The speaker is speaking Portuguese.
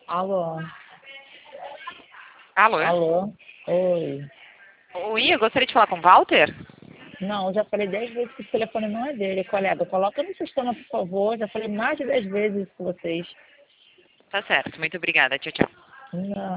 Alô? Alô? Alô? Oi. Oi, eu gostaria de falar com o Walter. Não, já falei 10 vezes que o telefone não é dele, colega. Coloca no sistema, por favor. Já falei mais de 10 vezes com vocês. Tá certo, muito obrigada. Tchau, tchau. Não.